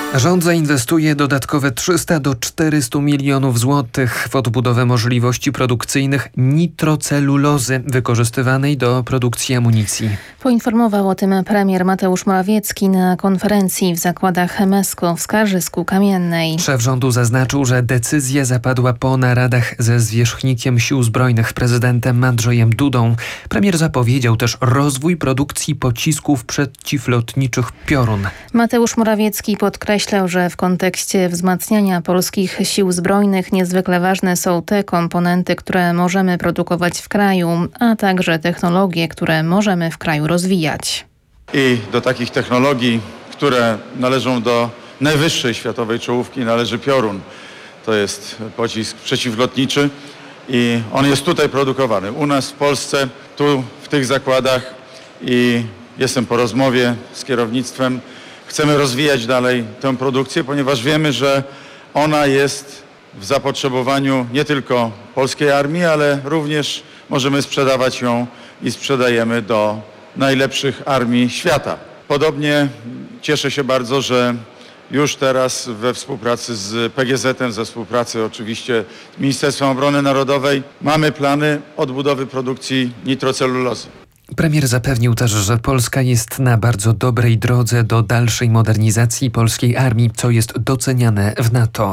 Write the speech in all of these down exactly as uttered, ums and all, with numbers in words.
Rząd zainwestuje dodatkowe trzysta do czterystu milionów złotych w odbudowę możliwości produkcyjnych nitrocelulozy wykorzystywanej do produkcji amunicji. Poinformował o tym premier Mateusz Morawiecki na konferencji w zakładach Hemesco w Skarżysku-Kamiennej. Szef rządu zaznaczył, że decyzja zapadła po naradach ze zwierzchnikiem Sił Zbrojnych prezydentem Andrzejem Dudą. Premier zapowiedział też rozwój produkcji pocisków przeciwlotniczych Piorun. Mateusz Morawiecki podkreślił, Podkreślał, że w kontekście wzmacniania polskich sił zbrojnych niezwykle ważne są te komponenty, które możemy produkować w kraju, a także technologie, które możemy w kraju rozwijać. I do takich technologii, które należą do najwyższej światowej czołówki, należy Piorun. To jest pocisk przeciwlotniczy i on jest tutaj produkowany. U nas w Polsce, tu w tych zakładach i jestem po rozmowie z kierownictwem. Chcemy rozwijać dalej tę produkcję, ponieważ wiemy, że ona jest w zapotrzebowaniu nie tylko polskiej armii, ale również możemy sprzedawać ją i sprzedajemy do najlepszych armii świata. Podobnie cieszę się bardzo, że już teraz we współpracy z P G Z-em, ze współpracy oczywiście z Ministerstwem Obrony Narodowej mamy plany odbudowy produkcji nitrocelulozy. Premier zapewnił też, że Polska jest na bardzo dobrej drodze do dalszej modernizacji polskiej armii, co jest doceniane w NATO.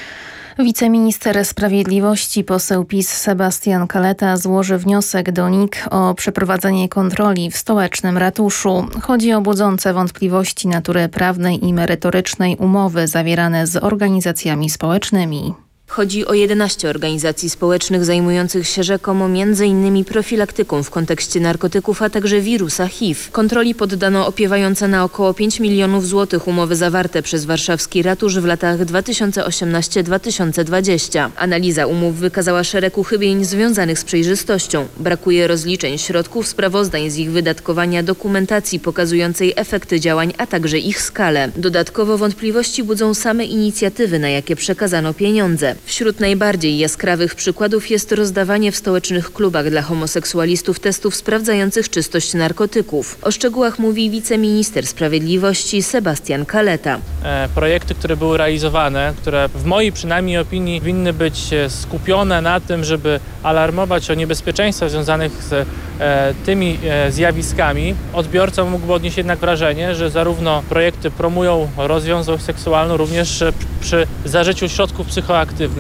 Wiceminister Sprawiedliwości, poseł PiS Sebastian Kaleta złoży wniosek do N I K o przeprowadzenie kontroli w stołecznym ratuszu. Chodzi o budzące wątpliwości natury prawnej i merytorycznej umowy zawierane z organizacjami społecznymi. Chodzi o jedenaście organizacji społecznych zajmujących się rzekomo między innymi profilaktyką w kontekście narkotyków, a także wirusa H I V. Kontroli poddano opiewające na około pięć milionów złotych umowy zawarte przez warszawski ratusz w latach dwa tysiące osiemnastym do dwa tysiące dwudziestego. Analiza umów wykazała szereg uchybień związanych z przejrzystością. Brakuje rozliczeń środków, sprawozdań z ich wydatkowania, dokumentacji pokazującej efekty działań, a także ich skalę. Dodatkowo wątpliwości budzą same inicjatywy, na jakie przekazano pieniądze. Wśród najbardziej jaskrawych przykładów jest rozdawanie w stołecznych klubach dla homoseksualistów testów sprawdzających czystość narkotyków. O szczegółach mówi wiceminister sprawiedliwości Sebastian Kaleta. E, projekty, które były realizowane, które w mojej przynajmniej opinii winny być skupione na tym, żeby alarmować o niebezpieczeństwach związanych z e, tymi e, zjawiskami, odbiorca mógłby odnieść jednak wrażenie, że zarówno projekty promują rozwiązłość seksualną, również przy zażyciu środków psychoaktywnych,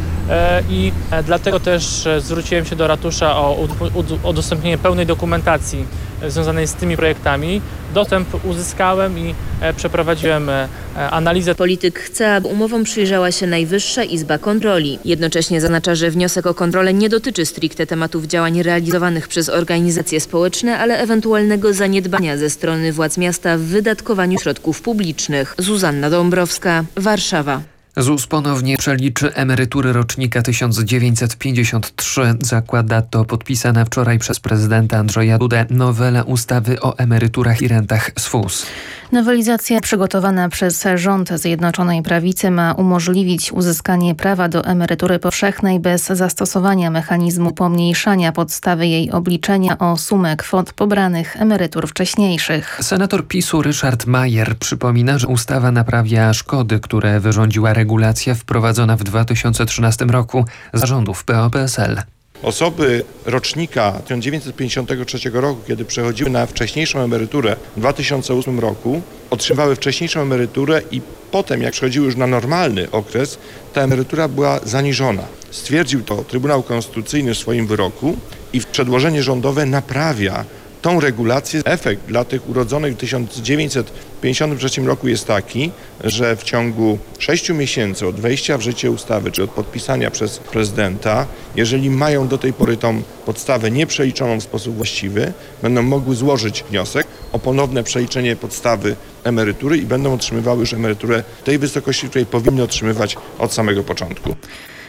i dlatego też zwróciłem się do ratusza o udostępnienie pełnej dokumentacji związanej z tymi projektami. Dostęp uzyskałem i przeprowadziłem analizę. Polityk chce, aby umowom przyjrzała się Najwyższa Izba Kontroli. Jednocześnie zaznacza, że wniosek o kontrolę nie dotyczy stricte tematów działań realizowanych przez organizacje społeczne, ale ewentualnego zaniedbania ze strony władz miasta w wydatkowaniu środków publicznych. Zuzanna Dąbrowska, Warszawa. Z U S ponownie przeliczy emerytury rocznika tysiąc dziewięćset pięćdziesiąt trzy. Zakłada to podpisana wczoraj przez prezydenta Andrzeja Dudę nowela ustawy o emeryturach i rentach z F U S. Nowelizacja przygotowana przez rząd Zjednoczonej Prawicy ma umożliwić uzyskanie prawa do emerytury powszechnej bez zastosowania mechanizmu pomniejszania podstawy jej obliczenia o sumę kwot pobranych emerytur wcześniejszych. Senator PiS-u Ryszard Majer przypomina, że ustawa naprawia szkody, które wyrządziła regulacja wprowadzona w dwa tysiące trzynastym roku za rządów P O P S L. Osoby rocznika tysiąc dziewięćset pięćdziesiątego trzeciego roku, kiedy przechodziły na wcześniejszą emeryturę w dwa tysiące ósmym roku, otrzymywały wcześniejszą emeryturę i potem, jak przechodziły już na normalny okres, ta emerytura była zaniżona. Stwierdził to Trybunał Konstytucyjny w swoim wyroku i przedłożenie rządowe naprawia tą regulację. Efekt dla tych urodzonych w tysiąc dziewięćset pięćdziesiątym trzecim roku jest taki, że w ciągu sześciu miesięcy od wejścia w życie ustawy, czy od podpisania przez prezydenta, jeżeli mają do tej pory tą podstawę nieprzeliczoną w sposób właściwy, będą mogły złożyć wniosek o ponowne przeliczenie podstawy emerytury i będą otrzymywały już emeryturę tej wysokości, której powinny otrzymywać od samego początku.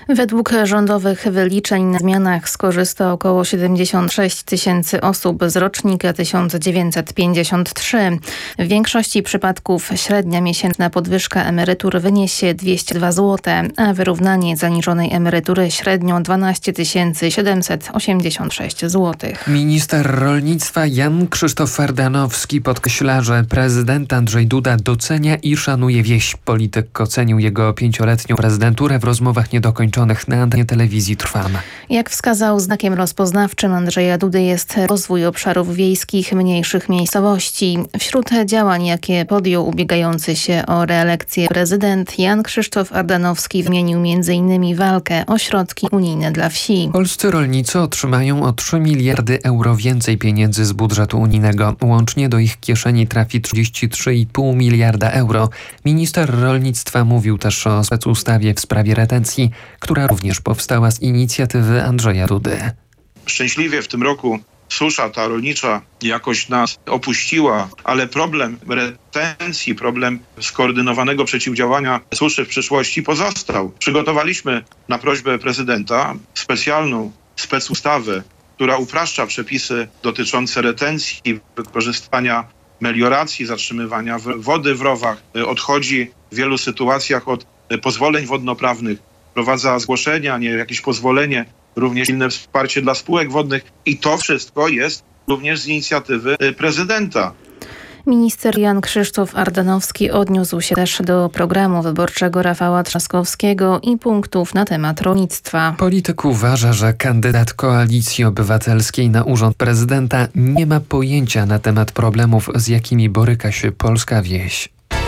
Według rządowych wyliczeń na zmianach skorzysta około siedemdziesiąt sześć tysięcy osób z rocznika tysiąc dziewięćset pięćdziesiąt trzy. W większości przypadków średnia miesięczna podwyżka emerytur wyniesie dwieście dwa złote, a wyrównanie zaniżonej emerytury średnio dwanaście tysięcy siedemset osiemdziesiąt sześć złotych. Minister rolnictwa Jan Krzysztof Ardanowski podkreśla, że prezydent Andrzej Duda docenia i szanuje wieś. Polityk ocenił jego pięcioletnią prezydenturę w rozmowach niedokończonych na antenie telewizji Trwam. Jak wskazał, znakiem rozpoznawczym Andrzeja Dudy jest rozwój obszarów wiejskich, mniejszych miejscowości. Wśród działań, jakie podjął ubiegający się o reelekcję prezydent, Jan Krzysztof Ardanowski wymienił między innymi walkę o środki unijne dla wsi. Polscy rolnicy otrzymają o trzy miliardy euro więcej pieniędzy z budżetu unijnego. Łącznie do ich kieszeni trafi trzydzieści trzy i pół miliarda euro. Minister rolnictwa mówił też o specustawie w sprawie retencji, która również powstała z inicjatywy Andrzeja Dudy. Szczęśliwie w tym roku susza ta rolnicza jakoś nas opuściła, ale problem retencji, problem skoordynowanego przeciwdziałania suszy w przyszłości pozostał. Przygotowaliśmy na prośbę prezydenta specjalną specustawę, która upraszcza przepisy dotyczące retencji, wykorzystania melioracji, zatrzymywania wody w rowach, odchodzi w wielu sytuacjach od pozwoleń wodnoprawnych, wprowadza zgłoszenia, nie jakieś pozwolenie, również inne wsparcie dla spółek wodnych i to wszystko jest również z inicjatywy prezydenta. Minister Jan Krzysztof Ardanowski odniósł się też do programu wyborczego Rafała Trzaskowskiego i punktów na temat rolnictwa. Polityk uważa, że kandydat Koalicji Obywatelskiej na urząd prezydenta nie ma pojęcia na temat problemów, z jakimi boryka się polska wieś.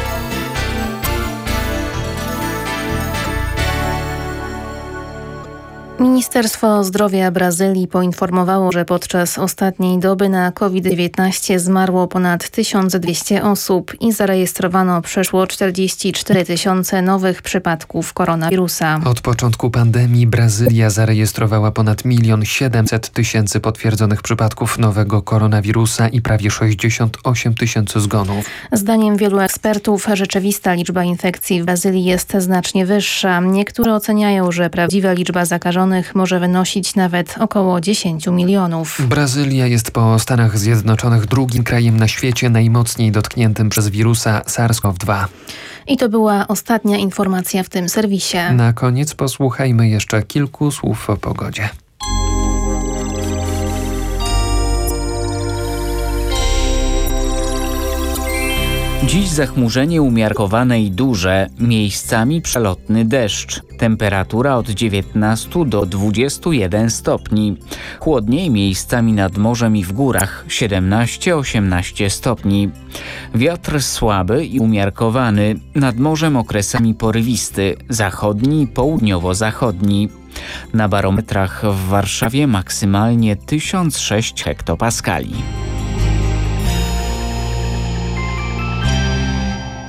Ministerstwo Zdrowia Brazylii poinformowało, że podczas ostatniej doby na COVID dziewiętnaście zmarło ponad tysiąc dwieście osób i zarejestrowano przeszło czterdzieści cztery tysiące nowych przypadków koronawirusa. Od początku pandemii Brazylia zarejestrowała ponad milion siedemset tysięcy potwierdzonych przypadków nowego koronawirusa i prawie sześćdziesiąt osiem tysięcy zgonów. Zdaniem wielu ekspertów rzeczywista liczba infekcji w Brazylii jest znacznie wyższa. Niektórzy oceniają, że prawdziwa liczba zakażonych może wynosić nawet około dziesięć milionów. Brazylia jest po Stanach Zjednoczonych drugim krajem na świecie najmocniej dotkniętym przez wirusa SARS-CoV dwa. I to była ostatnia informacja w tym serwisie. Na koniec posłuchajmy jeszcze kilku słów o pogodzie. Dziś zachmurzenie umiarkowane i duże, miejscami przelotny deszcz. Temperatura od dziewiętnastu do dwudziestu jeden stopni. Chłodniej miejscami nad morzem i w górach siedemnaście osiemnaście stopni. Wiatr słaby i umiarkowany, nad morzem okresami porywisty, zachodni i południowo-zachodni. Na barometrach w Warszawie maksymalnie tysiąc sześć hektopaskali.